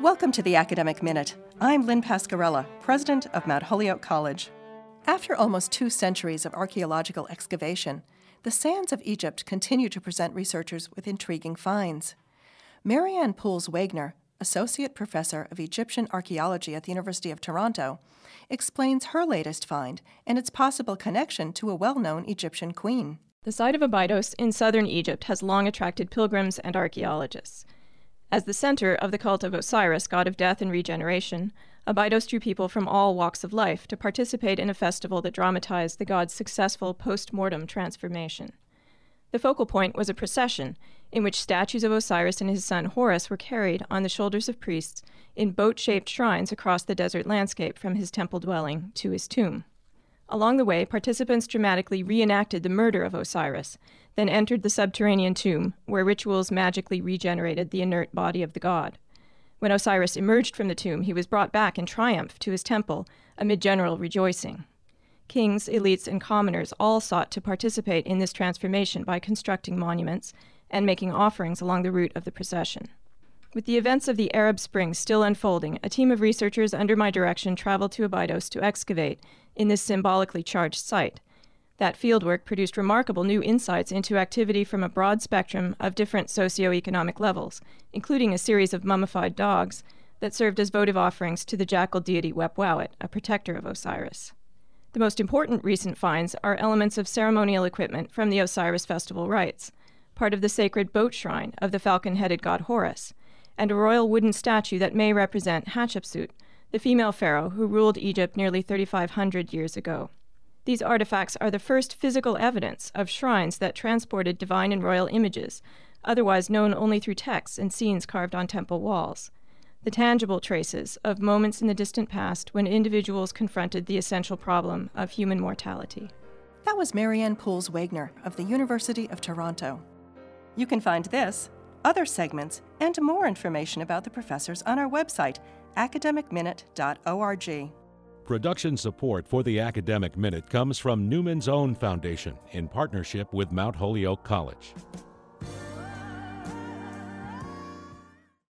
Welcome to the Academic Minute. I'm Lynn Pascarella, president of Mount Holyoke College. After almost 2 centuries of archaeological excavation, the sands of Egypt continue to present researchers with intriguing finds. Marianne Pools-Wagner, associate professor of Egyptian archaeology at the University of Toronto, explains her latest find and its possible connection to a well-known Egyptian queen. The site of Abydos in southern Egypt has long attracted pilgrims and archaeologists. As the center of the cult of Osiris, god of death and regeneration, Abydos drew people from all walks of life to participate in a festival that dramatized the god's successful post-mortem transformation. The focal point was a procession in which statues of Osiris and his son Horus were carried on the shoulders of priests in boat-shaped shrines across the desert landscape from his temple dwelling to his tomb. Along the way, participants dramatically reenacted the murder of Osiris, then entered the subterranean tomb, where rituals magically regenerated the inert body of the god. When Osiris emerged from the tomb, he was brought back in triumph to his temple amid general rejoicing. Kings, elites, and commoners all sought to participate in this transformation by constructing monuments and making offerings along the route of the procession. With the events of the Arab Spring still unfolding, a team of researchers under my direction traveled to Abydos to excavate in this symbolically charged site. That fieldwork produced remarkable new insights into activity from a broad spectrum of different socioeconomic levels, including a series of mummified dogs that served as votive offerings to the jackal deity Wepwawet, a protector of Osiris. The most important recent finds are elements of ceremonial equipment from the Osiris festival rites, part of the sacred boat shrine of the falcon-headed god Horus, and a royal wooden statue that may represent Hatshepsut, the female pharaoh who ruled Egypt nearly 3,500 years ago. These artifacts are the first physical evidence of shrines that transported divine and royal images, otherwise known only through texts and scenes carved on temple walls. The tangible traces of moments in the distant past when individuals confronted the essential problem of human mortality. That was Marianne Pools-Wagner of the University of Toronto. You can find this, other segments, and more information about the professors on our website, academicminute.org. Production support for the Academic Minute comes from Newman's Own Foundation in partnership with Mount Holyoke College.